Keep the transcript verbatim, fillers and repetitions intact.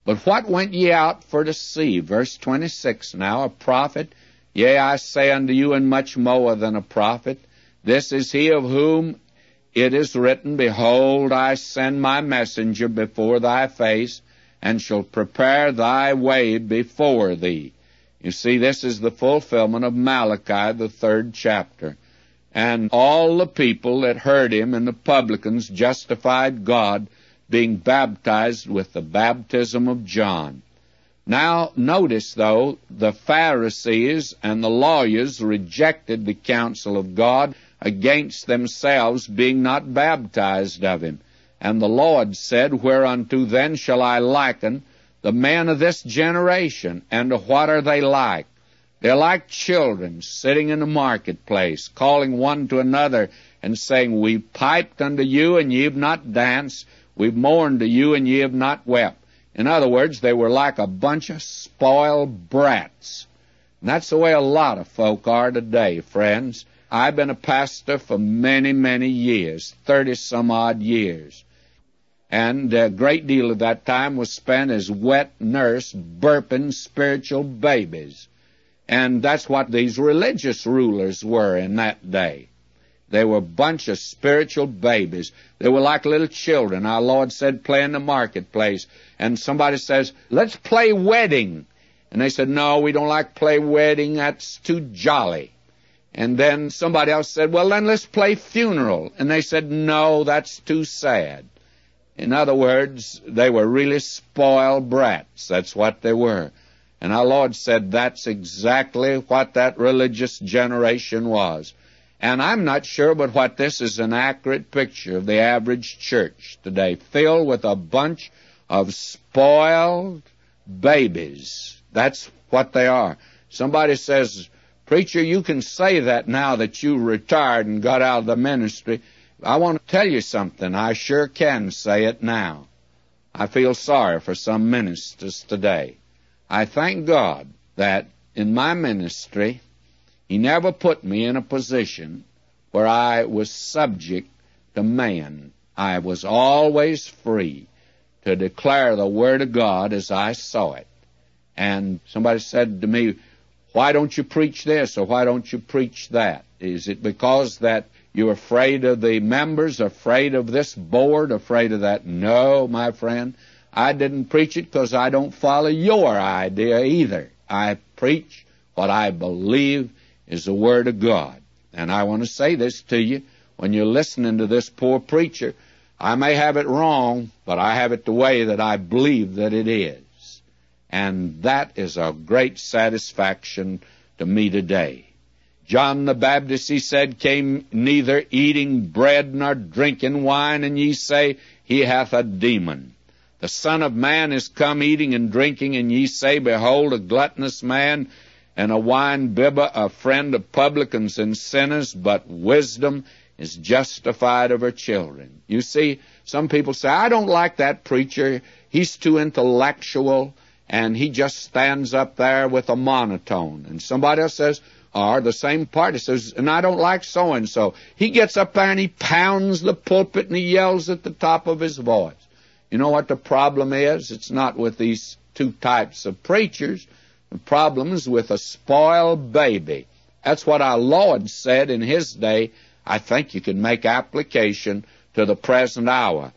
But what went ye out for to see? Verse twenty-six now, a prophet, yea, I say unto you, and much more than a prophet. This is he of whom it is written, Behold, I send my messenger before thy face, and shall prepare thy way before thee. You see, this is the fulfillment of Malachi, the third chapter. And all the people that heard him and the publicans justified God, being baptized with the baptism of John. Now, notice, though, the Pharisees and the lawyers rejected the counsel of God against themselves, being not baptized of him. And the Lord said, Whereunto then shall I liken the men of this generation? And to what are they like? They're like children sitting in the marketplace, calling one to another, and saying, We piped unto you, and ye have not danced. We've mourned to you, and ye have not wept. In other words, they were like a bunch of spoiled brats. And that's the way a lot of folk are today, friends. I've been a pastor for many, many years, thirty-some-odd years. And a great deal of that time was spent as wet nurse, burping spiritual babies. And that's what these religious rulers were in that day. They were a bunch of spiritual babies. They were like little children. Our Lord said, play in the marketplace. And somebody says, let's play wedding. And they said, no, we don't like play wedding. That's too jolly. And then somebody else said, well, then let's play funeral. And they said, no, that's too sad. In other words, they were really spoiled brats. That's what they were. And our Lord said that's exactly what that religious generation was. And I'm not sure but what this is an accurate picture of the average church today, filled with a bunch of spoiled babies. That's what they are. Somebody says, Preacher, you can say that now that you retired and got out of the ministry. I want to tell you something. I sure can say it now. I feel sorry for some ministers today. I thank God that in my ministry, He never put me in a position where I was subject to man. I was always free to declare the Word of God as I saw it. And somebody said to me, why don't you preach this or why don't you preach that? Is it because that you're afraid of the members, afraid of this board, afraid of that? No, my friend, I didn't preach it because I don't follow your idea either. I preach what I believe is the Word of God. And I want to say this to you, when you're listening to this poor preacher, I may have it wrong, but I have it the way that I believe that it is. And that is a great satisfaction to me today. John the Baptist, he said, came neither eating bread nor drinking wine, and ye say, he hath a demon. The Son of Man is come eating and drinking, and ye say, behold, a gluttonous man, and a wine-bibber, a friend of publicans and sinners, but wisdom is justified of her children. You see, some people say, I don't like that preacher. He's too intellectual, and he just stands up there with a monotone. And somebody else says, or the same party says, and I don't like so-and-so. He gets up there and he pounds the pulpit and he yells at the top of his voice. You know what the problem is? It's not with these two types of preachers. The problem is with a spoiled baby. That's what our Lord said in His day. I think you can make application to the present hour.